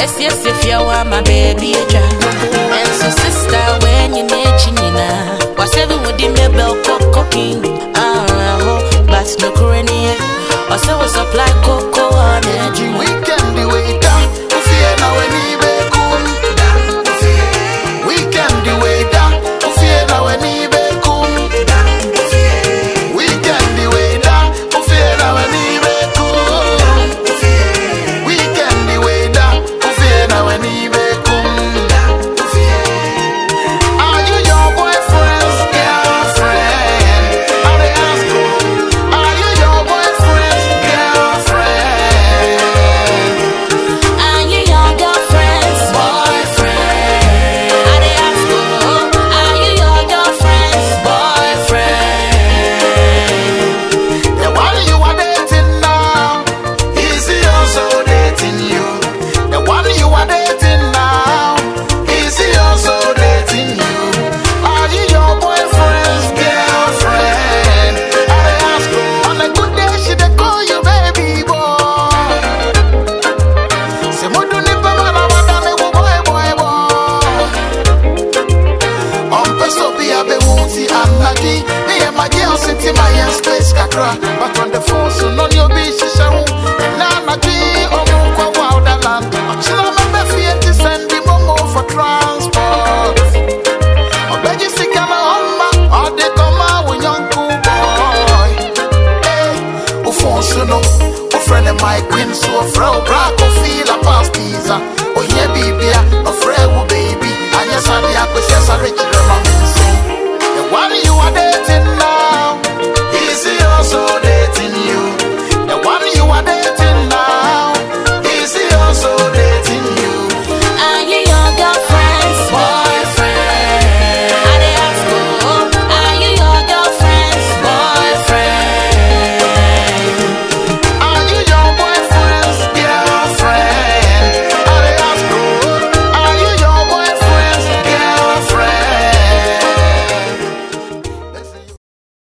yes, if you want my baby, a child. And so, sister, when you need Chinina, whatever would you make bell cooking? But no currently, or so was supply cocoa on it. Weekend, the way down, to fear now any become. Weekend, the way down, to fear now any become. Weekend, the way down, to fear now any become. Weekend, the way down, to fear now any become. Are you your boyfriend's girlfriend? And they ask you, are you your boyfriend's girlfriend? Are you your girlfriend's boyfriend? And they ask you, are you your girlfriend's boyfriend? The one you are dating now, is he also dating you? The one you are dating now, is he also dating you? Are you your boyfriend's girlfriend? I ask you, on a good day she dey call you baby boy. Say mo do ni pa mara wada me wo boy boy boy. On peso be a be won't anagi. Me and my girl sit in my space kakra, but on the phone so none you be shisha hu. Na na ji omo kwa wild land. Chila me be fit to send the momo for transport. Obeji sikana homma, all they come out with young cool boy. Hey, o phone so no, o friend of my queen so fro bra ko feel a pasties. O ye bibia, o friend wo baby. Anya sabi akwese sa rich remember. The one you are dating